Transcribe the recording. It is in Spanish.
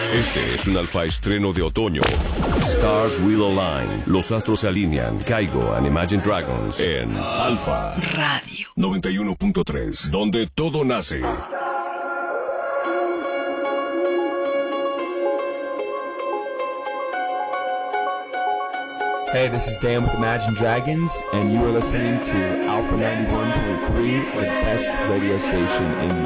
Este es un alfa estreno de otoño. Stars will align. Los astros se alinean. Caigo and Imagine Dragons en Alfa Radio 91.3, donde todo nace. Hey, this is Dan with Imagine Dragons, and you are listening to Alpha 91.3, the best radio station in